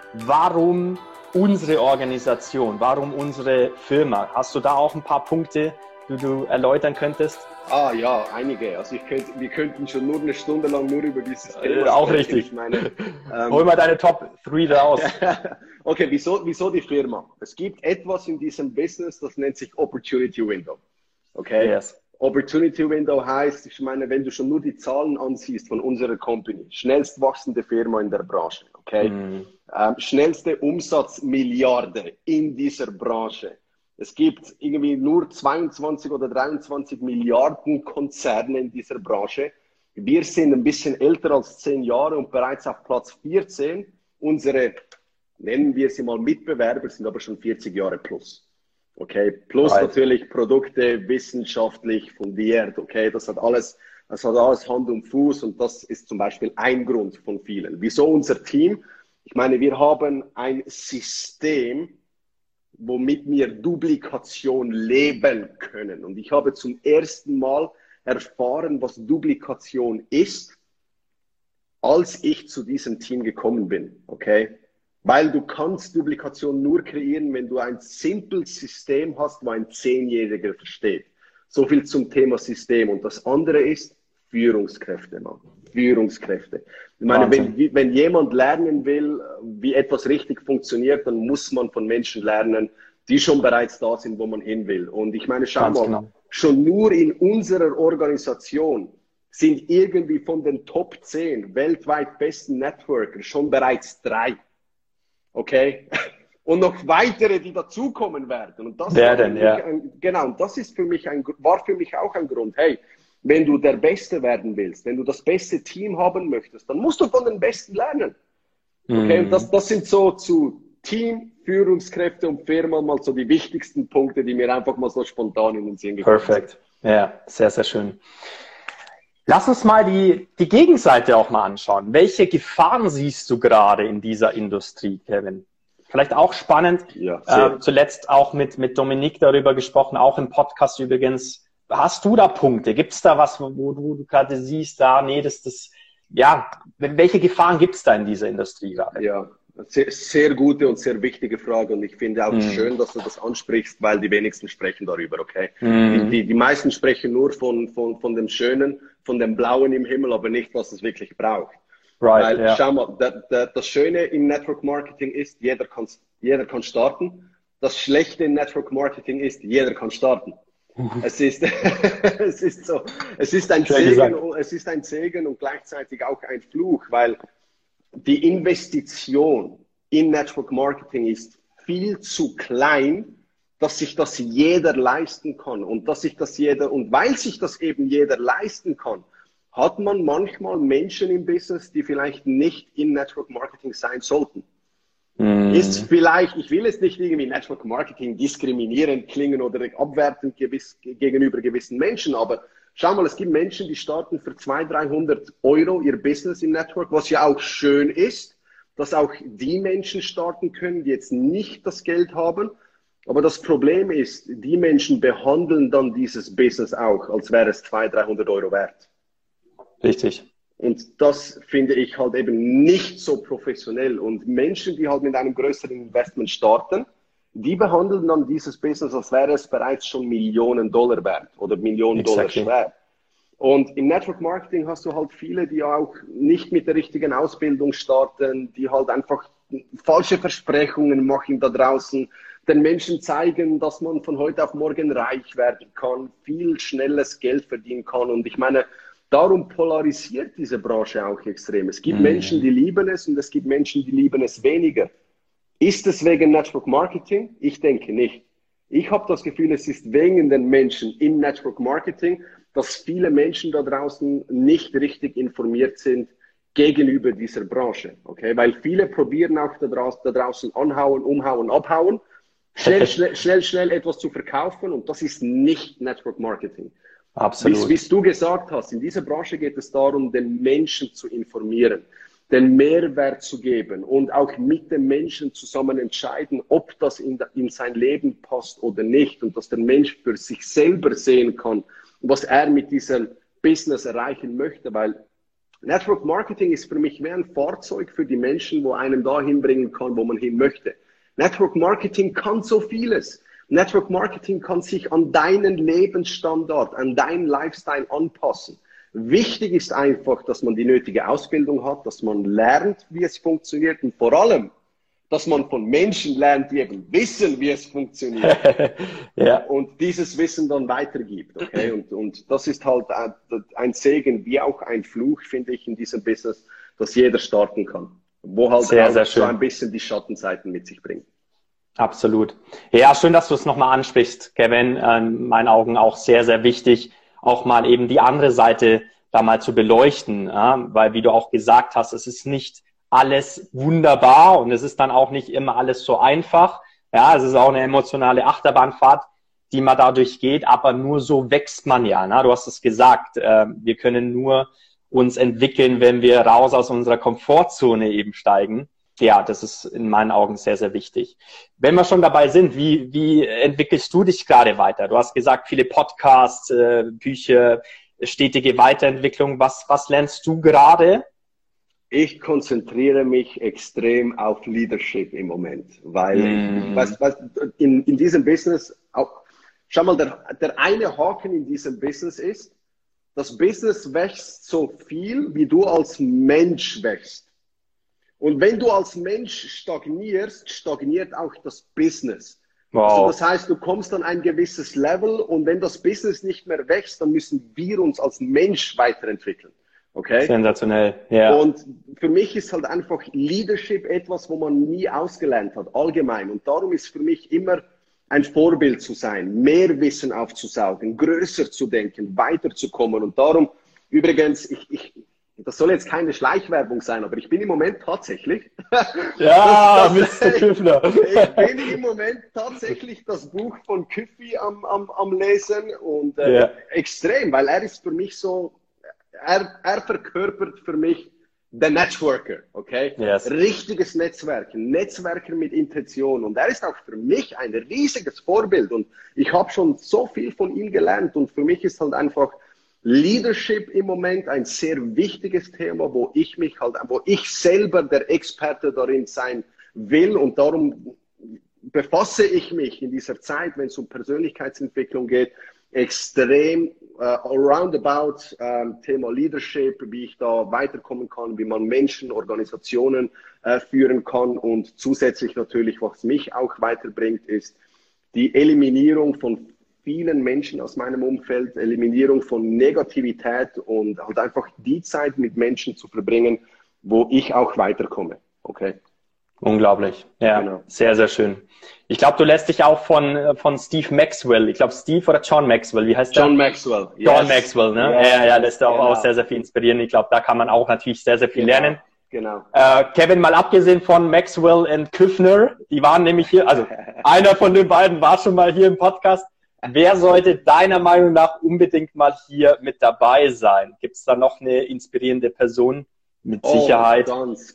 warum unsere Organisation, warum unsere Firma? Hast du da auch ein paar Punkte, die du erläutern könntest? Ah ja, einige. Also wir könnten schon nur eine Stunde lang nur über dieses Thema auch sprechen. richtig. Ich meine, hol mal deine Top 3 raus. Okay, wieso die Firma? Es gibt etwas in diesem Business, das nennt sich Opportunity Window. Okay? Yes. Opportunity Window heißt, ich meine, wenn du schon nur die Zahlen ansiehst von unserer Company, schnellst wachsende Firma in der Branche, okay? Schnellste Umsatzmilliarde in dieser Branche. Es gibt irgendwie nur 22 oder 23 Milliarden Konzerne in dieser Branche. Wir sind ein bisschen älter als 10 Jahre und bereits auf Platz 14. Unsere, nennen wir sie mal Mitbewerber, sind aber schon 40 Jahre plus. Okay, plus natürlich Produkte wissenschaftlich fundiert, okay, das hat alles Hand und Fuß und das ist zum Beispiel ein Grund von vielen. Wieso unser Team? Ich meine, wir haben ein System, womit wir Duplikation leben können. Und ich habe zum ersten Mal erfahren, was Duplikation ist, als ich zu diesem Team gekommen bin, okay? Weil du kannst Duplikation nur kreieren, wenn du ein simples System hast, wo ein 10-Jähriger versteht. So viel zum Thema System. Und das andere ist Führungskräfte, Mann. Führungskräfte. Ich meine, wenn jemand lernen will, wie etwas richtig funktioniert, dann muss man von Menschen lernen, die schon bereits da sind, wo man hin will. Und ich meine, schau mal, schon nur in unserer Organisation sind irgendwie von den Top 10 weltweit besten Networker schon bereits 3. Okay? Und noch weitere, die dazukommen werden. Und das das ist war für mich auch ein Grund. Hey, wenn du der Beste werden willst, wenn du das beste Team haben möchtest, dann musst du von den Besten lernen. Okay? Und das sind so zu Team, Führungskräfte und Firma mal so die wichtigsten Punkte, die mir einfach mal so spontan in den Sinn gekommen sind. Perfekt. Ja, sehr, sehr schön. Lass uns mal die Gegenseite auch mal anschauen. Welche Gefahren siehst du gerade in dieser Industrie, Kevin? Vielleicht auch spannend, zuletzt auch mit Dominik darüber gesprochen, auch im Podcast übrigens. Hast du da Punkte? Gibt es da was, wo du gerade siehst, welche Gefahren gibt es da in dieser Industrie gerade? Ja, sehr gute und sehr wichtige Frage und ich finde auch schön, dass du das ansprichst, weil die wenigsten sprechen darüber, okay? Die meisten sprechen nur von dem Schönen, von dem Blauen im Himmel, aber nicht, was es wirklich braucht. Schau mal, das Schöne im Network Marketing ist, jeder kann starten. Das Schlechte im Network Marketing ist, jeder kann starten. Es ist ein Segen und gleichzeitig auch ein Fluch, weil die Investition in Network Marketing ist viel zu klein, dass sich das jeder leisten kann. Und weil sich das eben jeder leisten kann, hat man manchmal Menschen im Business, die vielleicht nicht in Network Marketing sein sollten. Ist vielleicht, ich will jetzt nicht irgendwie Network Marketing diskriminierend klingen oder abwertend gegenüber gewissen Menschen, aber schau mal, es gibt Menschen, die starten für 200-300 Euro ihr Business im Network, was ja auch schön ist, dass auch die Menschen starten können, die jetzt nicht das Geld haben. Aber das Problem ist, die Menschen behandeln dann dieses Business auch, als wäre es 200-300 Euro wert. Richtig. Und das finde ich halt eben nicht so professionell. Und Menschen, die halt mit einem größeren Investment starten, die behandeln dann dieses Business, als wäre es bereits schon Millionen Dollar wert oder Millionen Dollar schwer. Und im Network Marketing hast du halt viele, die auch nicht mit der richtigen Ausbildung starten, die halt einfach falsche Versprechungen machen da draußen, den Menschen zeigen, dass man von heute auf morgen reich werden kann, viel schnelles Geld verdienen kann. Und ich meine, darum polarisiert diese Branche auch extrem. Es gibt Menschen, die lieben es und es gibt Menschen, die lieben es weniger. Ist es wegen Network Marketing? Ich denke nicht. Ich habe das Gefühl, es ist wegen den Menschen im Network Marketing, dass viele Menschen da draußen nicht richtig informiert sind gegenüber dieser Branche. Okay? Weil viele probieren auch da draußen anhauen, umhauen, abhauen, schnell etwas zu verkaufen und das ist nicht Network Marketing. Absolut. Wie du gesagt hast, in dieser Branche geht es darum, den Menschen zu informieren, den Mehrwert zu geben und auch mit dem Menschen zusammen entscheiden, ob das in sein Leben passt oder nicht und dass der Mensch für sich selber sehen kann, was er mit diesem Business erreichen möchte, weil Network Marketing ist für mich mehr ein Fahrzeug für die Menschen, wo einen dahin bringen kann, wo man hin möchte. Network Marketing kann so vieles. Network Marketing kann sich an deinen Lebensstandard, an deinen Lifestyle anpassen. Wichtig ist einfach, dass man die nötige Ausbildung hat, dass man lernt, wie es funktioniert und vor allem, dass man von Menschen lernt, die eben wissen, wie es funktioniert. Ja. Und dieses Wissen dann weitergibt. Okay? Und das ist halt ein Segen, wie auch ein Fluch, finde ich, in diesem Business, dass jeder starten kann. Wo halt sehr so ein bisschen die Schattenseiten mit sich bringt. Absolut. Ja, schön, dass du es nochmal ansprichst, Kevin. In meinen Augen auch sehr, sehr wichtig, auch mal eben die andere Seite da mal zu beleuchten. Ja? Weil, wie du auch gesagt hast, es ist nicht alles wunderbar und es ist dann auch nicht immer alles so einfach. Ja, es ist auch eine emotionale Achterbahnfahrt, die man dadurch geht, aber nur so wächst man ja. Ne? Du hast es gesagt, wir können nur uns entwickeln, wenn wir raus aus unserer Komfortzone eben steigen. Ja, das ist in meinen Augen sehr, sehr wichtig. Wenn wir schon dabei sind, wie entwickelst du dich gerade weiter? Du hast gesagt, viele Podcasts, Bücher, stetige Weiterentwicklung. Was lernst du gerade? Ich konzentriere mich extrem auf Leadership im Moment, weil in diesem Business, schau mal, der eine Haken in diesem Business ist, das Business wächst so viel, wie du als Mensch wächst. Und wenn du als Mensch stagnierst, stagniert auch das Business. Wow. Also das heißt, du kommst an ein gewisses Level und wenn das Business nicht mehr wächst, dann müssen wir uns als Mensch weiterentwickeln. Okay? Sensationell, ja. Und für mich ist halt einfach Leadership etwas, wo man nie ausgelernt hat, allgemein. Und darum ist für mich immer ein Vorbild zu sein, mehr Wissen aufzusaugen, größer zu denken, weiterzukommen. Und darum, übrigens, das soll jetzt keine Schleichwerbung sein, aber ich bin im Moment tatsächlich... Ja, Mr. Küffner. Ich bin im Moment tatsächlich das Buch von Küffi am Lesen und extrem, weil er ist für mich so... Er verkörpert für mich den Networker, okay? Yes. Richtiges Netzwerken, Netzwerker mit Intention. Und er ist auch für mich ein riesiges Vorbild. Und ich habe schon so viel von ihm gelernt. Und für mich ist halt einfach Leadership im Moment ein sehr wichtiges Thema, wo ich selber der Experte darin sein will. Und darum befasse ich mich in dieser Zeit, wenn es um Persönlichkeitsentwicklung geht, extrem roundabout Thema Leadership, wie ich da weiterkommen kann, wie man Menschen, Organisationen führen kann und zusätzlich natürlich, was mich auch weiterbringt, ist die Eliminierung von vielen Menschen aus meinem Umfeld, Eliminierung von Negativität und halt einfach die Zeit mit Menschen zu verbringen, wo ich auch weiterkomme. Okay. Unglaublich. Ja, genau. Sehr, sehr schön. Ich glaube, du lässt dich auch von Steve Maxwell, ich glaube Steve oder John Maxwell, wie heißt der? John Maxwell. John Maxwell, ne? Yes. Ja, lässt auch sehr, sehr viel inspirieren. Ich glaube, da kann man auch natürlich sehr, sehr viel lernen. Genau. Kevin, mal abgesehen von Maxwell und Küffner, die waren nämlich hier, also einer von den beiden war schon mal hier im Podcast. Wer sollte deiner Meinung nach unbedingt mal hier mit dabei sein? Gibt es da noch eine inspirierende Person? Mit Sicherheit. Ganz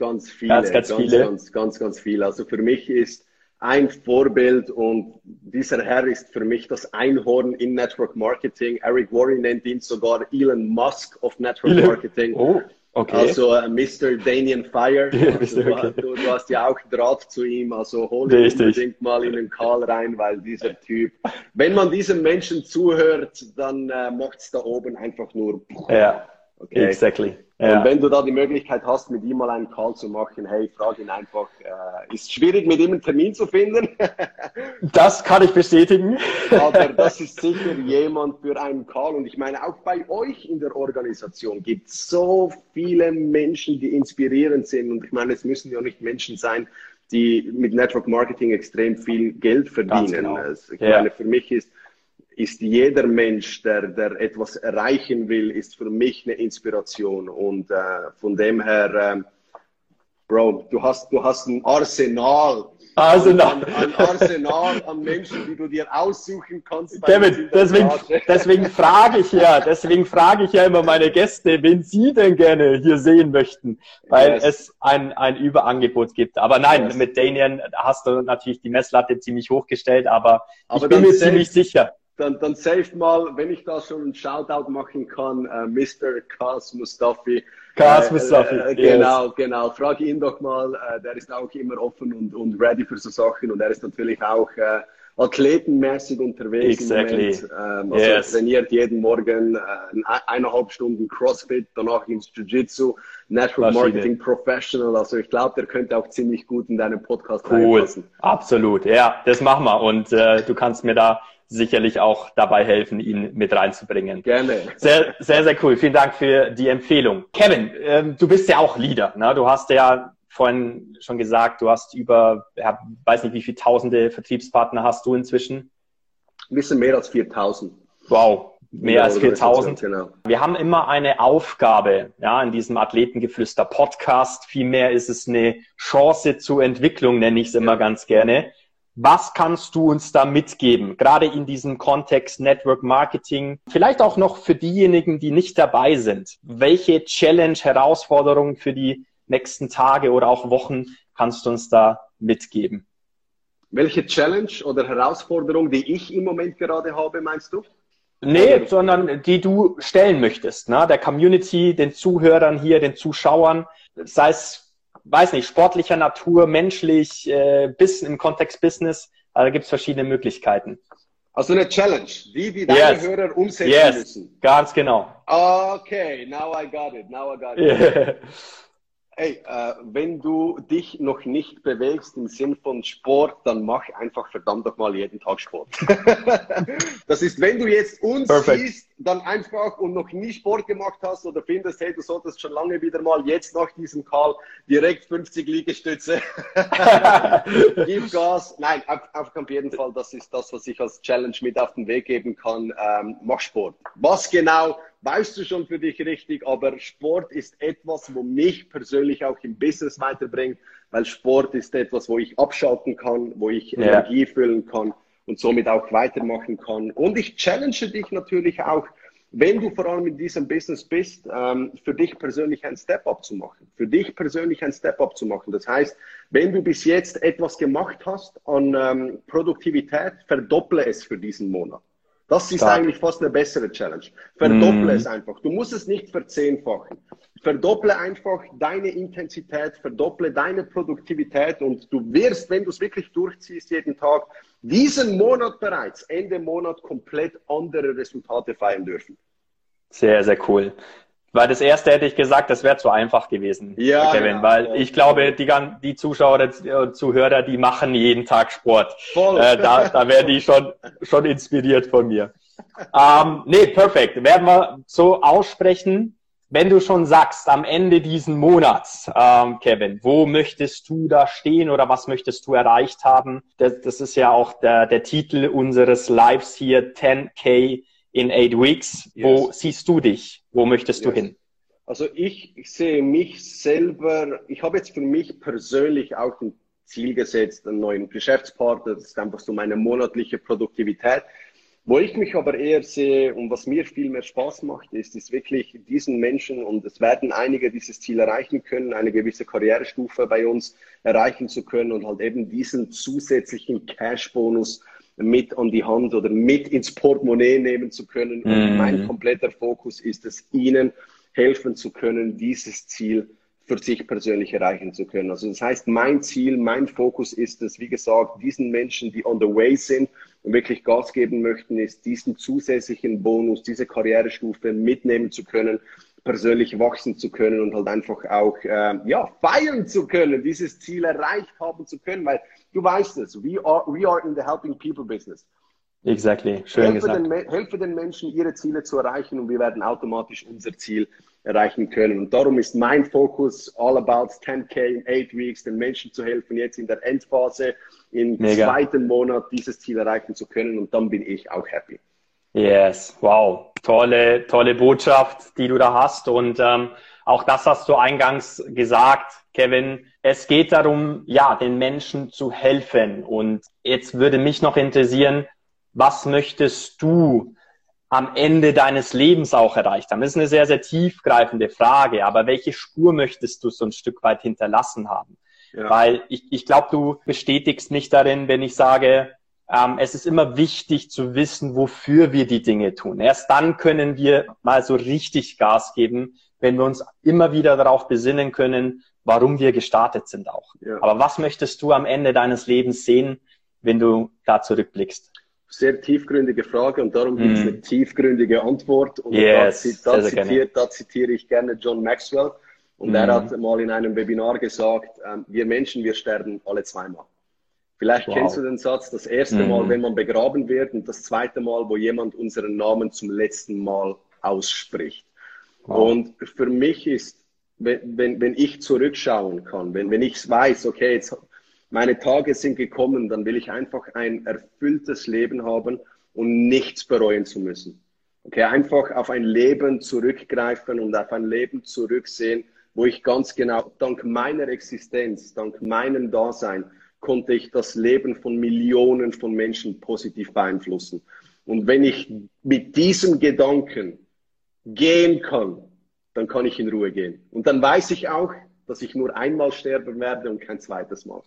viele. Ganz viele. Also für mich ist ein Vorbild und dieser Herr ist für mich das Einhorn in Network Marketing. Eric Worre nennt ihn sogar Elon Musk of Network Marketing. Oh, okay. Also Mr. Damien Fire. Also, du hast ja auch Draht zu ihm, also hol ihn unbedingt mal in den Call rein, weil dieser Typ, wenn man diesem Menschen zuhört, dann macht es da oben einfach nur. Ja, okay. Exactly. Ja. Und wenn du da die Möglichkeit hast, mit ihm mal einen Call zu machen, hey, frag ihn einfach. Ist schwierig, mit ihm einen Termin zu finden. Das kann ich bestätigen. Aber das ist sicher jemand für einen Call. Und ich meine, auch bei euch in der Organisation gibt es so viele Menschen, die inspirierend sind. Und ich meine, es müssen ja nicht Menschen sein, die mit Network Marketing extrem viel Geld verdienen. Genau. Also ich meine, für mich ist jeder Mensch, der etwas erreichen will, ist für mich eine Inspiration. Und von dem her, Bro, du hast ein Arsenal. Ein Arsenal an Menschen, die du dir aussuchen kannst. Kevin, deswegen frage ich ja immer meine Gäste, wen sie denn gerne hier sehen möchten, weil es ein Überangebot gibt. Aber nein, mit Damien hast du natürlich die Messlatte ziemlich hochgestellt, aber ich bin mir ziemlich sicher. dann safe mal, wenn ich da schon einen Shoutout machen kann, Mr. Kas Mustafi. Kas Mustafi, Genau. Frag ihn doch mal, der ist auch immer offen und ready für so Sachen und er ist natürlich auch athletenmäßig unterwegs exactly. im Moment. Er trainiert jeden Morgen 1,5 Stunden CrossFit, danach ins Jiu-Jitsu, Network Marketing Professional. Also ich glaube, der könnte auch ziemlich gut in deinem Podcast reinpassen. Absolut. Ja, das machen wir. Und du kannst mir da sicherlich auch dabei helfen, ihn mit reinzubringen. Gerne. Sehr, sehr, sehr cool. Vielen Dank für die Empfehlung. Kevin, du bist ja auch Leader, ne? Du hast ja vorhin schon gesagt, du hast weiß nicht, wie viele tausende Vertriebspartner hast du inzwischen? Ein bisschen mehr als 4.000. Wow, mehr als 4.000. Genau. Wir haben immer eine Aufgabe, ja, in diesem Athletengeflüster-Podcast. Vielmehr ist es eine Chance zur Entwicklung, nenne ich es immer ganz gerne. Was kannst du uns da mitgeben, gerade in diesem Kontext Network Marketing? Vielleicht auch noch für diejenigen, die nicht dabei sind. Welche Challenge, Herausforderungen für die nächsten Tage oder auch Wochen kannst du uns da mitgeben? Welche Challenge oder Herausforderung, die ich im Moment gerade habe, meinst du? Nee, sondern die du stellen möchtest, ne? Der Community, den Zuhörern hier, den Zuschauern, sei es, weiß nicht, sportlicher Natur, menschlich, im Kontext Business, da gibt es verschiedene Möglichkeiten. Also eine Challenge, die deine Hörer umsetzen müssen. Ganz genau. Okay, now I got it. Yeah. Hey, wenn du dich noch nicht bewegst im Sinn von Sport, dann mach einfach verdammt doch mal jeden Tag Sport. Das ist, wenn du jetzt uns siehst, dann einfach und noch nie Sport gemacht hast oder findest, hey, du solltest schon lange wieder mal jetzt nach diesem Call direkt 50 Liegestütze. Gib Gas. Nein, auf jeden Fall, das ist das, was ich als Challenge mit auf den Weg geben kann. Mach Sport. Was genau? Weißt du schon für dich richtig, aber Sport ist etwas, wo mich persönlich auch im Business weiterbringt, weil Sport ist etwas, wo ich abschalten kann, wo ich Energie füllen kann und somit auch weitermachen kann. Und ich challenge dich natürlich auch, wenn du vor allem in diesem Business bist, für dich persönlich ein Step-Up zu machen. Das heißt, wenn du bis jetzt etwas gemacht hast an Produktivität, verdopple es für diesen Monat. Das ist eigentlich fast eine bessere Challenge. Verdopple es einfach. Du musst es nicht verzehnfachen. Verdopple einfach deine Intensität, verdopple deine Produktivität und du wirst, wenn du es wirklich durchziehst jeden Tag, diesen Monat bereits, Ende Monat, komplett andere Resultate feiern dürfen. Sehr, sehr cool. Weil das erste hätte ich gesagt, das wäre zu einfach gewesen, Kevin, weil ich glaube, die Zuschauer und Zuhörer, die machen jeden Tag Sport. Da werden die schon inspiriert von mir. Nee, perfekt. Werden wir so aussprechen. Wenn du schon sagst, am Ende diesen Monats, Kevin, wo möchtest du da stehen oder was möchtest du erreicht haben? Das ist ja auch der Titel unseres Lives hier, 10K in 8 Weeks. Wo siehst du dich? Wo möchtest du hin? Also ich sehe mich selber, ich habe jetzt für mich persönlich auch ein Ziel gesetzt, einen neuen Geschäftspartner. Das ist einfach so meine monatliche Produktivität. Wo ich mich aber eher sehe und was mir viel mehr Spaß macht, ist wirklich diesen Menschen, und es werden einige dieses Ziel erreichen können, eine gewisse Karrierestufe bei uns erreichen zu können und halt eben diesen zusätzlichen Cash-Bonus mit an die Hand oder mit ins Portemonnaie nehmen zu können. Und mein kompletter Fokus ist es, ihnen helfen zu können, dieses Ziel für sich persönlich erreichen zu können. Also das heißt, mein Ziel, mein Fokus ist es, wie gesagt, diesen Menschen, die on the way sind und wirklich Gas geben möchten, ist diesen zusätzlichen Bonus, diese Karrierestufe mitnehmen zu können, persönlich wachsen zu können und halt einfach auch feiern zu können, dieses Ziel erreicht haben zu können, weil du weißt es, we are in the helping people business. Exactly, schön gesagt. Helfe den Menschen, ihre Ziele zu erreichen und wir werden automatisch unser Ziel erreichen können. Und darum ist mein Fokus all about 10K in 8 Weeks, den Menschen zu helfen, jetzt in der Endphase, im zweiten Monat dieses Ziel erreichen zu können und dann bin ich auch happy. Yes, wow, tolle Botschaft, die du da hast und auch das hast du eingangs gesagt, Kevin. Es geht darum, den Menschen zu helfen und jetzt würde mich noch interessieren, was möchtest du am Ende deines Lebens auch erreicht haben? Das ist eine sehr, sehr tiefgreifende Frage, aber welche Spur möchtest du so ein Stück weit hinterlassen haben? Ja. Weil ich glaube, du bestätigst mich darin, wenn ich sage, es ist immer wichtig zu wissen, wofür wir die Dinge tun. Erst dann können wir mal so richtig Gas geben, wenn wir uns immer wieder darauf besinnen können, warum wir gestartet sind auch. Ja. Aber was möchtest du am Ende deines Lebens sehen, wenn du da zurückblickst? Sehr tiefgründige Frage und darum gibt es eine tiefgründige Antwort. Und da zitiere ich gerne John Maxwell. Und er hat mal in einem Webinar gesagt, wir Menschen, wir sterben alle zweimal. Vielleicht kennst du den Satz, das erste Mal, wenn man begraben wird und das zweite Mal, wo jemand unseren Namen zum letzten Mal ausspricht. Wow. Und für mich ist, wenn ich zurückschauen kann, wenn ich weiß, okay, jetzt meine Tage sind gekommen, dann will ich einfach ein erfülltes Leben haben und nichts bereuen zu müssen. Okay, einfach auf ein Leben zurückgreifen und auf ein Leben zurücksehen, wo ich ganz genau, dank meiner Existenz, dank meinem Dasein, konnte ich das Leben von Millionen von Menschen positiv beeinflussen. Und wenn ich mit diesem Gedanken gehen kann, dann kann ich in Ruhe gehen. Und dann weiß ich auch, dass ich nur einmal sterben werde und kein zweites Mal.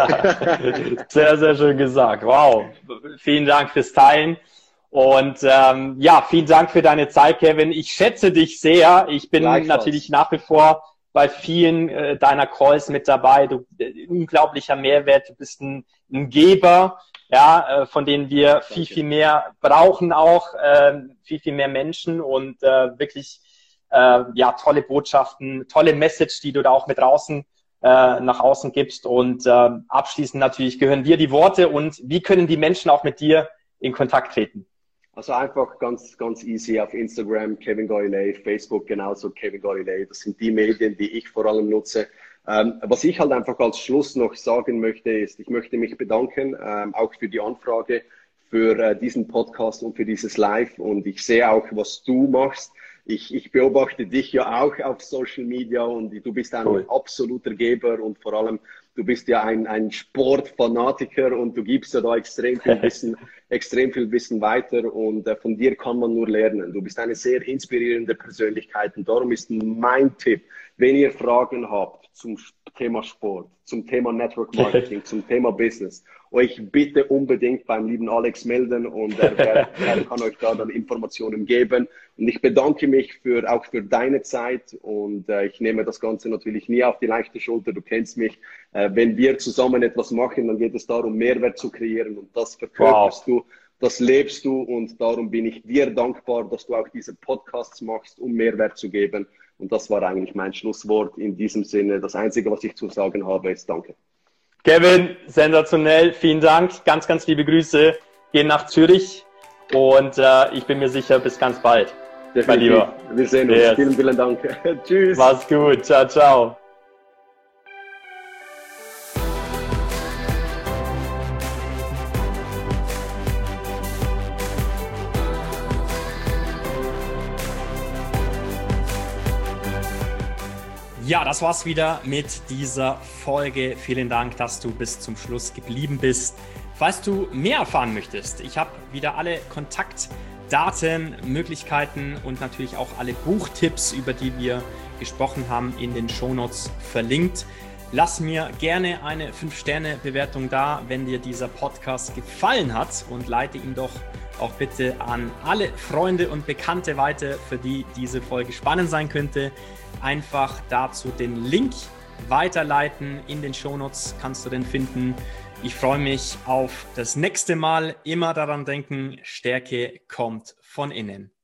Sehr, sehr schön gesagt. Wow. Vielen Dank fürs Teilen. Und vielen Dank für deine Zeit, Kevin. Ich schätze dich sehr. Ich bin natürlich nach wie vor bei vielen deiner Calls mit dabei. Du unglaublicher Mehrwert. Du bist ein Geber, ja, von denen wir viel mehr brauchen auch, viel mehr Menschen und wirklich tolle Botschaften, tolle Message, die du da auch mit draußen nach außen gibst. Und abschließend natürlich gehören dir die Worte. Und wie können die Menschen auch mit dir in Kontakt treten? Also einfach ganz easy auf Instagram, Kevin Galilei, Facebook genauso, Kevin Galilei. Das sind die Medien, die ich vor allem nutze. Was ich halt einfach als Schluss noch sagen möchte, ist, ich möchte mich bedanken, auch für die Anfrage, für diesen Podcast und für dieses Live. Und ich sehe auch, was du machst. Ich beobachte dich ja auch auf Social Media und du bist ein absoluter Geber und vor allem, du bist ja ein Sportfanatiker und du gibst ja da extrem viel Wissen weiter und von dir kann man nur lernen. Du bist eine sehr inspirierende Persönlichkeit und darum ist mein Tipp, wenn ihr Fragen habt zum Thema Sport, zum Thema Network Marketing, zum Thema Business, euch bitte unbedingt beim lieben Alex melden und er kann euch da dann Informationen geben. Und ich bedanke mich auch für deine Zeit und ich nehme das Ganze natürlich nie auf die leichte Schulter. Du kennst mich. Wenn wir zusammen etwas machen, dann geht es darum, Mehrwert zu kreieren und das verkörperst du, das lebst du und darum bin ich dir dankbar, dass du auch diese Podcasts machst, um Mehrwert zu geben. Und das war eigentlich mein Schlusswort in diesem Sinne. Das Einzige, was ich zu sagen habe, ist Danke. Kevin, sensationell. Vielen Dank. Ganz, ganz liebe Grüße. Gehen nach Zürich und ich bin mir sicher, bis ganz bald. Definitiv. Mein Lieber. Wir sehen uns. Yes. Vielen, vielen Dank. Tschüss. Mach's gut. Ciao, ciao. Ja, das war's wieder mit dieser Folge. Vielen Dank, dass du bis zum Schluss geblieben bist. Falls du mehr erfahren möchtest, ich habe wieder alle Kontaktdaten, Möglichkeiten und natürlich auch alle Buchtipps, über die wir gesprochen haben, in den Shownotes verlinkt. Lass mir gerne eine 5-Sterne-Bewertung da, wenn dir dieser Podcast gefallen hat und leite ihn doch auch bitte an alle Freunde und Bekannte weiter, für die diese Folge spannend sein könnte. Einfach dazu den Link weiterleiten. In den Shownotes kannst du den finden. Ich freue mich auf das nächste Mal. Immer daran denken, Stärke kommt von innen.